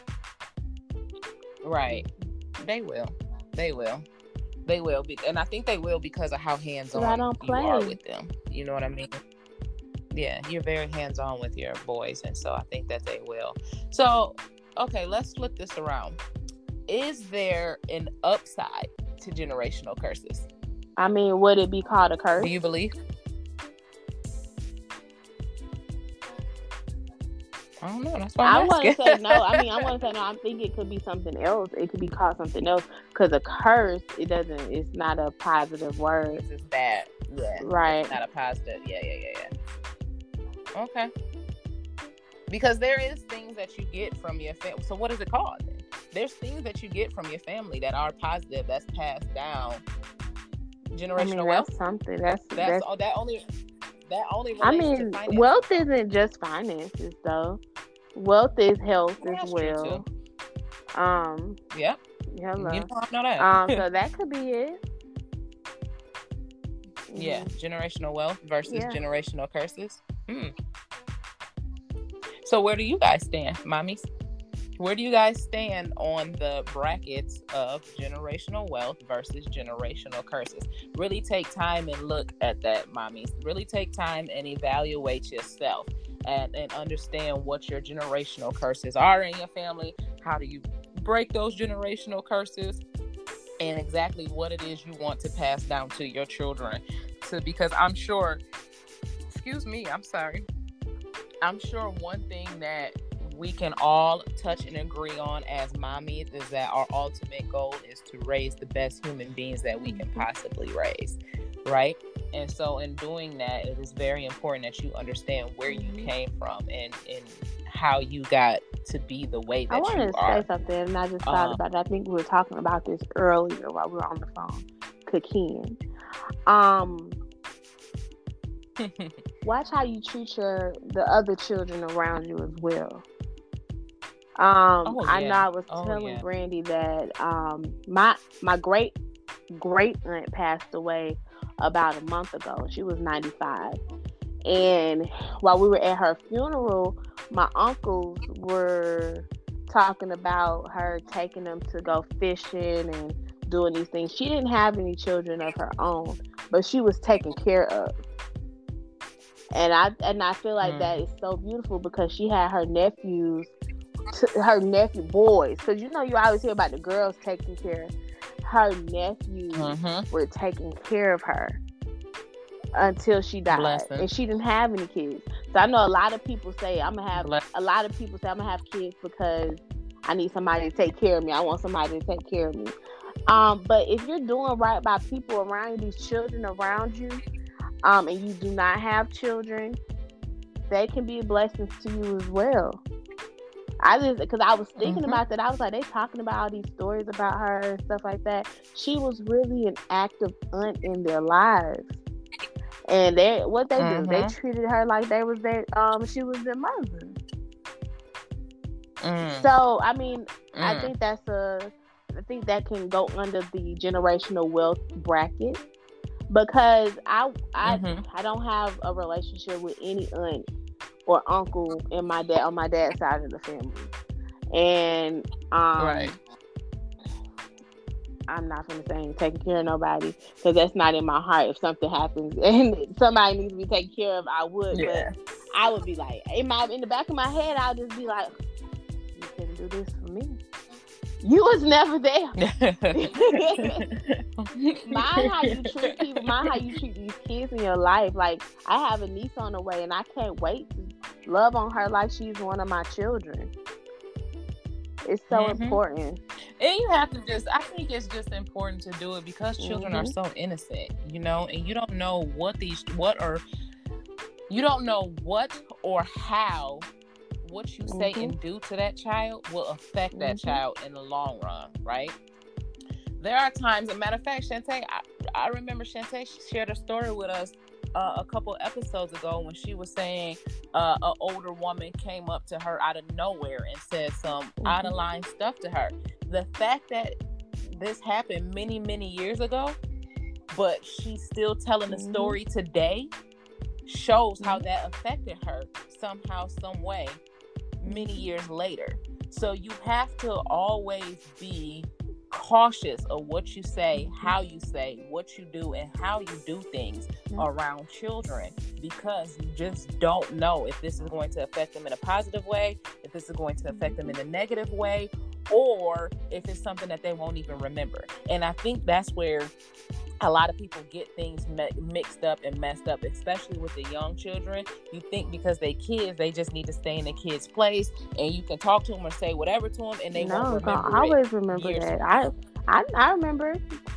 Right. They will. They will. They will. Be, and I think they will because of how hands-on I don't play. you are with them. You know what I mean? Yeah, you're very hands-on with your boys, and so I think that they will. So, okay, let's flip this around. Is there an upside to generational curses? I mean, would it be called a curse? Do you believe? I don't know. That's why I'm I want to say no. I mean, I want to say no. I'm thinking it could be something else. It could be called something else, because a curse, it doesn't. It's not a positive word. It's bad. Yeah. Right. It's not a positive. Yeah, yeah, yeah, yeah. Okay. Because there is things that you get from your family. So what is it called? Then? There's things that you get from your family that are positive. That's passed down. Generational I mean, wealth. That's something. That's that's, that's all. That only. That only I mean, wealth isn't just finances, though. Wealth is health yeah, as well. Um, yeah. Hello. You know that. um, so that could be it. Yeah, mm-hmm. Generational wealth versus yeah. generational curses. Hmm. So where do you guys stand, mommies? Where do you guys stand on the brackets of generational wealth versus generational curses? Really take time and look at that, mommies. Really take time and evaluate yourself and, and understand what your generational curses are in your family. How do you break those generational curses? And exactly what it is you want to pass down to your children. So, because I'm sure, excuse me, I'm sorry. I'm sure one thing that we can all touch and agree on as mommies is that our ultimate goal is to raise the best human beings that we can possibly raise, right? And so in doing that, it is very important that you understand where you came from and, and how you got to be the way that you are. I wanted to say something, and I just thought um, about it. I think we were talking about this earlier while we were on the phone. Kakin. Um, watch how you treat your the other children around you as well. Um, oh, yeah. I know I was oh, telling yeah. Brandy that um, my my great great aunt passed away about a month ago. She was ninety-five, and while we were at her funeral, my uncles were talking about her taking them to go fishing and doing these things. She didn't have any children of her own, but she was taken care of. And I and I feel like mm. that is so beautiful, because she had her nephews. To her nephew boys, because you know you always hear about the girls taking care. Her nephews mm-hmm. were taking care of her until she died, and she didn't have any kids. So I know a lot of people say I'm gonna have Bless. a lot of people say I'm gonna have kids because I need somebody to take care of me. I want somebody to take care of me. Um, but if you're doing right by people around you, these children around you, um, and you do not have children, they can be blessings to you as well. I just, because I was thinking mm-hmm. about that, I was like, they talking about all these stories about her and stuff like that. She was really an active aunt in their lives, and they, what they mm-hmm. did, they treated her like they was their, um, she was their mother. Mm. So, I mean, mm. I think that's a, I think that can go under the generational wealth bracket, because I I mm-hmm. I don't have a relationship with any aunt or uncle in my dad on my dad's side of the family, and um, right. I'm not gonna say taking care of nobody, because that's not in my heart. If something happens and somebody needs to be taken care of, I would. Yeah. But I would be like, in my in the back of my head, I'll just be like, you couldn't do this for me. You was never there. Mind how you treat people. Mind how you treat these kids in your life. Like, I have a niece on the way, and I can't wait to love on her like she's one of my children. It's so mm-hmm. important. And you have to just, I think it's just important to do it because children mm-hmm. are so innocent, you know, and you don't know what these, what or, you don't know what or how what you say mm-hmm. and do to that child will affect mm-hmm. that child in the long run, right? There are times, as a matter of fact, Shantae, I, I remember Shantae shared a story with us Uh, a couple episodes ago when she was saying uh, an older woman came up to her out of nowhere and said some mm-hmm. out of line stuff to her. The fact that this happened many, many years ago, but she's still telling mm-hmm. the story today, shows mm-hmm. how that affected her somehow, some way, many years later. So you have to always be cautious of what you say, how you say, what you do, and how you do things mm-hmm. around children, because you just don't know if this is going to affect them in a positive way, if this is going to affect them in a negative way, or if it's something that they won't even remember. And I think that's where a lot of people get things me- mixed up and messed up, especially with the young children. You think because they kids, they just need to stay in the kids' place, and you can talk to them or say whatever to them, and they no, won't remember. I always remember that. I, I, I remember.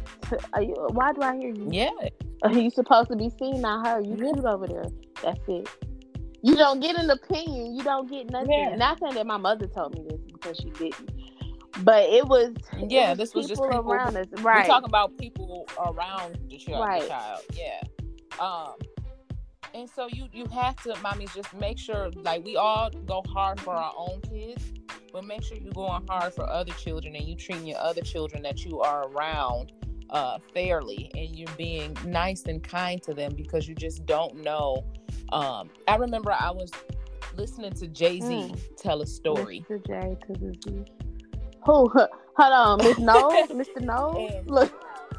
You, why do I hear you? Yeah, you supposed to be seen, not heard. You cute over there. That's it. You don't get an opinion. You don't get nothing. Yeah. Not saying that my mother told me this, because she didn't. But it was yeah. It was this was just people around us, right? We're talking about people around the child, right. the child. Yeah. Um. And so you you have to, mommies, just make sure, like, we all go hard for our own kids, but make sure you're going hard for other children, and you treating your other children that you are around uh, fairly, and you're being nice and kind to them, because you just don't know. Um. I remember I was listening to Jay-Z mm. tell a story. Mister J to the Z. Who? Hold on, Miss Knowles, Mister Knowles. And, Look,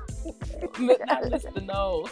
not Mister Knowles.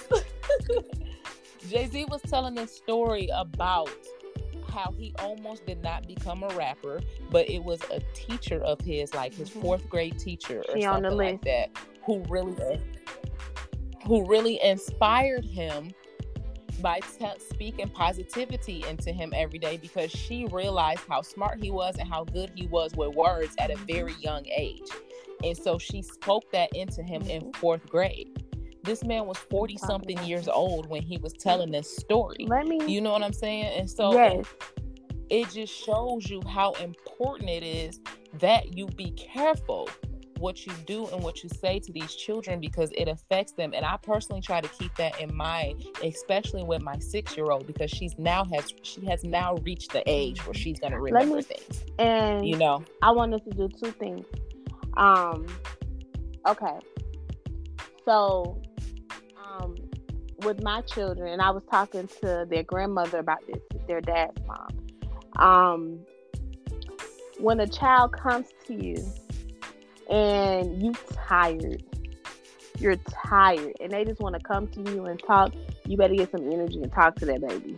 Jay-Z was telling this story about how he almost did not become a rapper, but it was a teacher of his, like his mm-hmm. fourth grade teacher or she something like that, who really, who really inspired him by t- speaking positivity into him every day, because she realized how smart he was and how good he was with words at a very young age. And so she spoke that into him in fourth grade. This man was forty something years old when he was telling this story. Let me, you know what I'm saying? And so yes. it, it just shows you how important it is that you be careful what you do and what you say to these children, because it affects them. And I personally try to keep that in mind, especially with my six-year-old, because she's now has she has now reached the age where she's going to remember me, things. And you know, I wanted to do two things. Um, okay, so um, with my children, and I was talking to their grandmother about this, their dad's mom. Um, when a child comes to you and you tired, you're tired, and they just want to come to you and talk, you better get some energy and talk to that baby.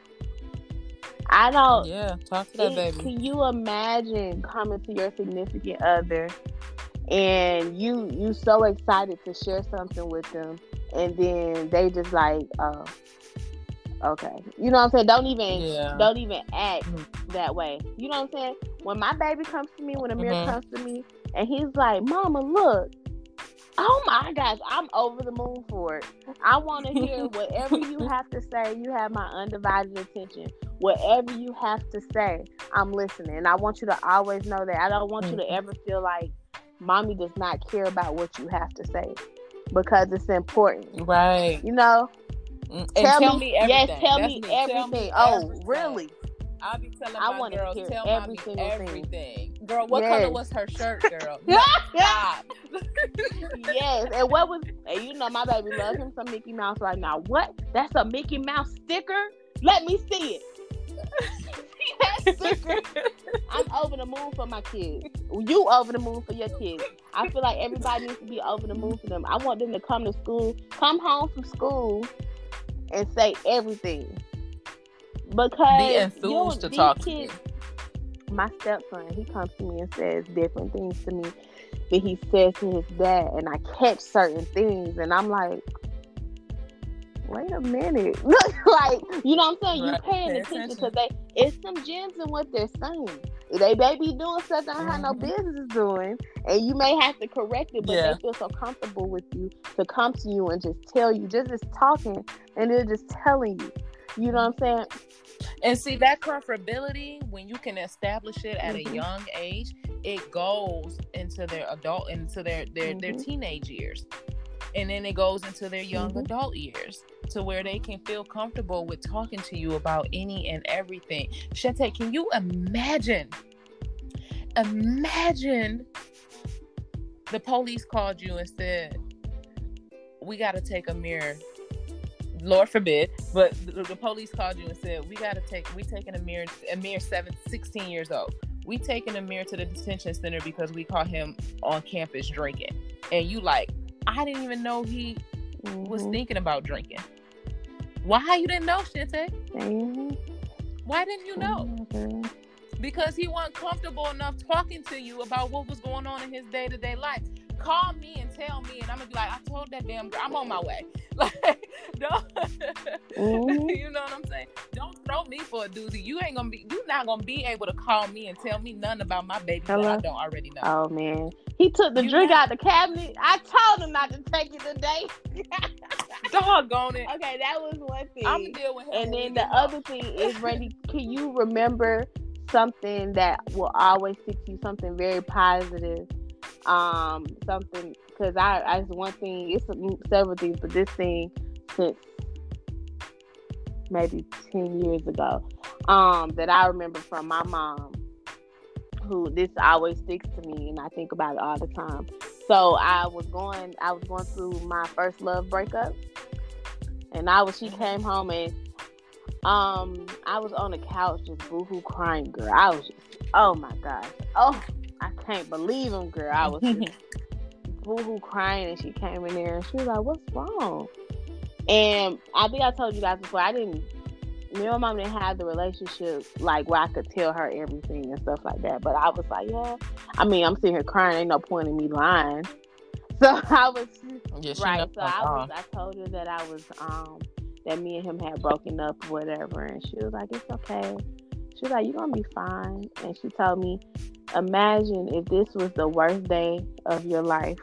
I don't. Yeah, talk to that it, baby. Can you imagine coming to your significant other and you you so excited to share something with them, and then they just like, oh, okay, you know what I'm saying? Don't even yeah. don't even act mm-hmm. that way. You know what I'm saying? When my baby comes to me, when Amir mm-hmm. comes to me, and he's like, Mama, look. Oh my gosh, I'm over the moon for it. I want to hear whatever you have to say. You have my undivided attention. Whatever you have to say, I'm listening. And I want you to always know that. I don't want mm-hmm. you to ever feel like Mommy does not care about what you have to say, because it's important. Right. You know? And tell, tell me, me everything. Yes, tell, me, me everything. Tell me oh, everything. really? I'll be telling I my girls, hear tell every Mommy single everything. Thing. Girl, what yes. color was her shirt, girl? No, yes, and what was, and you know my baby loves him some Mickey Mouse right now. What? That's a Mickey Mouse sticker? Let me see it. That sticker. I'm over the moon for my kids. You over the moon for your kids. I feel like everybody needs to be over the moon for them. I want them to come to school, come home from school, and say everything. Because be enthused to these talk kids, to you. My stepson, he comes to me and says different things to me that he says to his dad, and I catch certain things, and I'm like, wait a minute. Like, you know what I'm saying? Right. You're paying attention because they it's some gems in what they're saying. They may be doing stuff they don't have no business doing, and you may have to correct it, but yeah. they feel so comfortable with you to come to you and just tell you, just just talking, and they're just telling you. You know what I'm saying? And see, that comfortability, when you can establish it at mm-hmm. a young age, it goes into their adult, into their their, mm-hmm. their teenage years. And then it goes into their young mm-hmm. adult years to where they can feel comfortable with talking to you about any and everything. Shantae, can you imagine? Imagine the police called you and said, we got to take Amir. Lord forbid, but the, the police called you and said, we got to take, we taking Amir, Amir seven, sixteen years old. We taking Amir to the detention center because we caught him on campus drinking. And you like, I didn't even know he mm-hmm. was thinking about drinking. Why you didn't know, Shantae? Mm-hmm. Why didn't you know? Mm-hmm. Because he wasn't comfortable enough talking to you about what was going on in his day-to-day life. Call me and tell me, and I'm gonna be like, I told that damn girl, I'm on my way. Like, don't, mm-hmm. you know what I'm saying? Don't throw me for a doozy. You ain't gonna be, you're not gonna be able to call me and tell me nothing about my baby Hello? that I don't already know. Oh man, he took the you drink out the cabinet. I told him not to take it today. Doggone it. Okay, that was one thing. I'm gonna deal with him. And then the other know. thing is, Randy, can you remember something that will always stick to you? Something very positive. Um, something, because I, I, one thing, it's several things, but this thing since maybe ten years ago, um, that I remember from my mom, who this always sticks to me, and I think about it all the time. So I was going, I was going through my first love breakup, and I was, she came home and, um, I was on the couch just boohoo crying, girl. I was just, oh my gosh, oh. I can't believe him, girl. I was just boo-hoo crying, and she came in there and she was like, what's wrong? And I think I told you guys before, I didn't, me and my mom didn't have the relationship like where I could tell her everything and stuff like that. But I was like, yeah. I mean, I'm sitting here crying. Ain't no point in me lying. So I was, yeah, right. So I was, I told her that I was, um, that me and him had broken up or whatever. And she was like, it's okay. She was like, you're going to be fine. And she told me, imagine if this was the worst day of your life.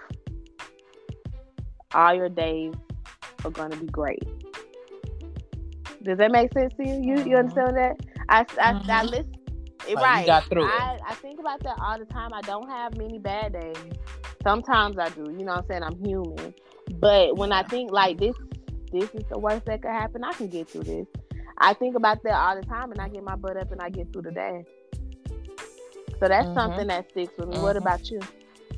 All your days are going to be great. Does that make sense to you? You, mm-hmm. you understand that? I, I, mm-hmm. I listen. It, like right. You got through I, it. I think about that all the time. I don't have many bad days. Sometimes I do. You know what I'm saying? I'm human. But when I think like this, this is the worst that could happen, I can get through this. I think about that all the time, and I get my butt up and I get through the day. So that's mm-hmm. something that sticks with me. Mm-hmm. What about you?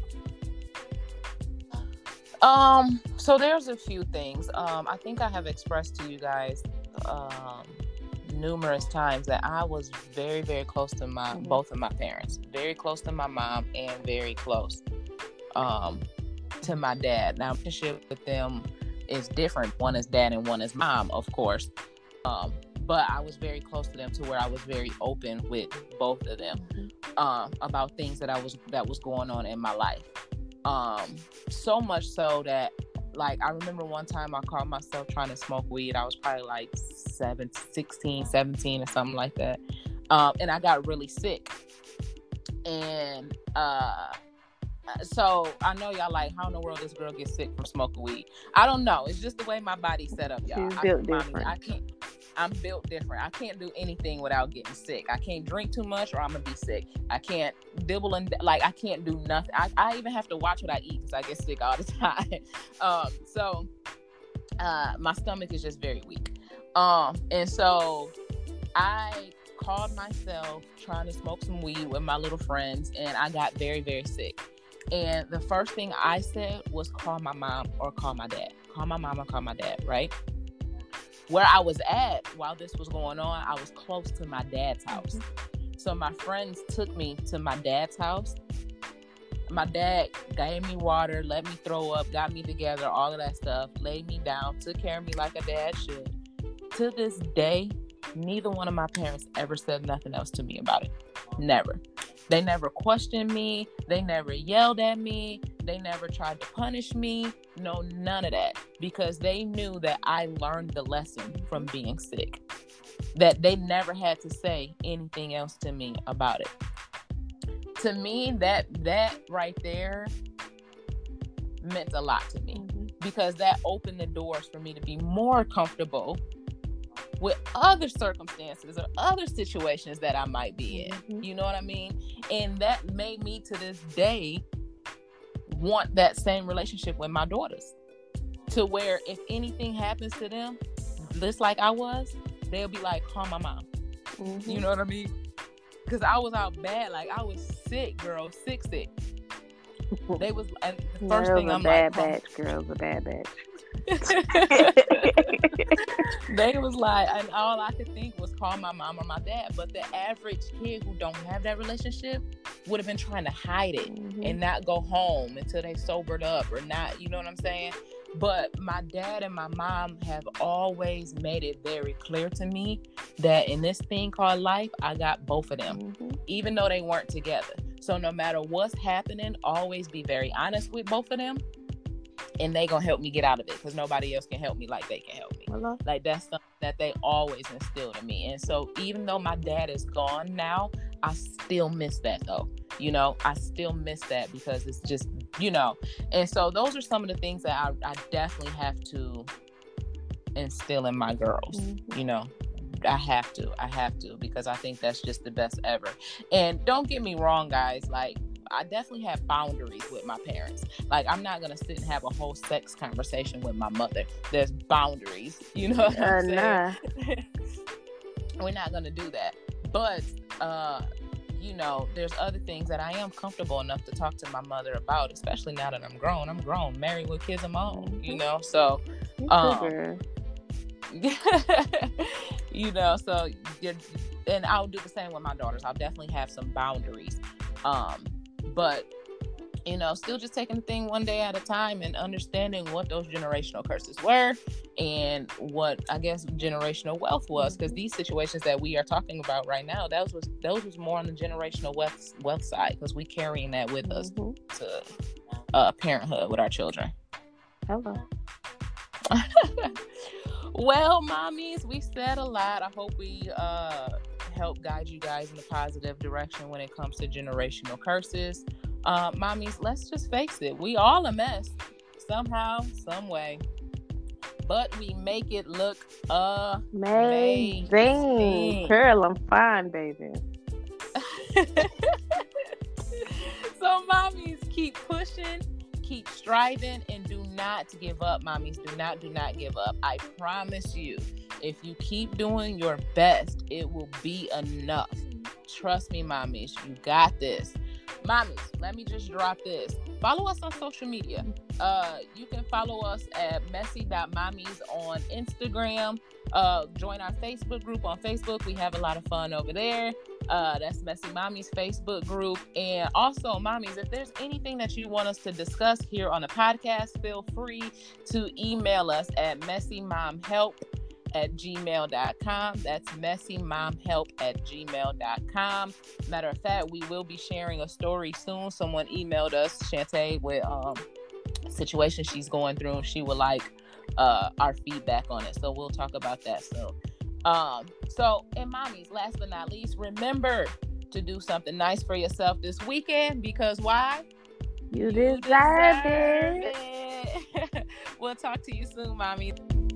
Um, so there's a few things. Um, I think I have expressed to you guys um, numerous times that I was very, very close to my mm-hmm. both of my parents. Very close to my mom and very close um, to my dad. Now, relationship with them is different. One is dad and one is mom, of course. Um, but I was very close to them to where I was very open with both of them um, about things that I was that was going on in my life. Um, so much so that, like, I remember one time I caught myself trying to smoke weed. I was probably like seven, sixteen, seventeen or something like that. Um, and I got really sick. And uh, so I know y'all like, how in the world this girl gets sick from smoking weed? I don't know. It's just the way my body's set up, y'all. She's built I, different. I can't. I'm built different. I can't do anything without getting sick. I can't drink too much or I'm gonna be sick. I can't dibble and like I can't do nothing. I, I even have to watch what I eat because I get sick all the time. um, so uh, my stomach is just very weak. Um, and so I called myself trying to smoke some weed with my little friends, and I got very, very sick. And the first thing I said was call my mom or call my dad. Call my mom or call my dad, right? Where I was at while this was going on, I was close to my dad's house. So my friends took me to my dad's house. My dad gave me water, let me throw up, got me together, all of that stuff, laid me down, took care of me like a dad should. To this day, neither one of my parents ever said nothing else to me about it. Never. They never questioned me. They never yelled at me. They never tried to punish me. No, none of that. Because they knew that I learned the lesson from being sick. That they never had to say anything else to me about it. To me, that that right there meant a lot to me. Mm-hmm. Because that opened the doors for me to be more comfortable with other circumstances or other situations that I might be in. Mm-hmm. You know what I mean? And that made me to this day want that same relationship with my daughters. To where if anything happens to them, just like I was, they'll be like, call my mom. Mm-hmm. You know what I mean? Because I was out bad. Like, I was sick, girl. Sick, sick. They was, and the first no, thing I'm bad like, batch, girls, a bad batch. They was like, and all I could think was call my mom or my dad. But the average kid who don't have that relationship would have been trying to hide it mm-hmm. and not go home until they sobered up or not, you know what I'm saying? But my dad and my mom have always made it very clear to me that in this thing called life, I got both of them, mm-hmm. even though they weren't together. So no matter what's happening, always be very honest with both of them. And they gonna help me get out of it because nobody else can help me like they can help me. Hello? Like, that's something that they always instilled in me. And so even though my dad is gone now, I still miss that though. You know, I still miss that because it's just, you know. And so those are some of the things that I, I definitely have to instill in my girls. Mm-hmm. You know, I have to. I have to because I think that's just the best ever. And don't get me wrong, guys. Like, I definitely have boundaries with my parents. Like, I'm not going to sit and have a whole sex conversation with my mother. There's boundaries. You know what I'm saying? Nah. We're not going to do that. But, uh, you know, there's other things that I am comfortable enough to talk to my mother about, especially now that I'm grown. I'm grown, married with kids of my own, mm-hmm. you know? So, um, you know, so, and I'll do the same with my daughters. I'll definitely have some boundaries. Um, But, you know, still just taking the thing one day at a time and understanding what those generational curses were and what, I guess, generational wealth was. Because these situations that we are talking about right now, those was those was more on the generational wealth, wealth side because we carrying that with us mm-hmm. to uh, parenthood with our children. Hello. Well, mommies, we said a lot. I hope we uh, help guide you guys in a positive direction when it comes to generational curses. Uh, mommies, let's just face it. We all a mess somehow, some way. But we make it look amazing. amazing. Girl, I'm fine, baby. So, mommies, keep pushing, keep striving, and do not give up, mommies. Do not, do not give up. I promise you, if you keep doing your best, it will be enough. Trust me, mommies, you got this. Mommies, let me just drop this. Follow us on social media. Uh, you can follow us at messy dot mommies on Instagram. Uh, join our Facebook group on Facebook. We have a lot of fun over there. Uh, that's Messy Mommies Facebook group. And also, mommies, if there's anything that you want us to discuss here on the podcast, feel free to email us at messymomhelp at gmail dot com. That's messymomhelp at gmail dot com. Matter of fact, we will be sharing a story soon. Someone emailed us, Shantae, with um a situation she's going through, and she would like uh our feedback on it. So we'll talk about that soon. Um, so, and mommies, last but not least, remember to do something nice for yourself this weekend, because why? You deserve, you deserve it. it. We'll talk to you soon, mommy.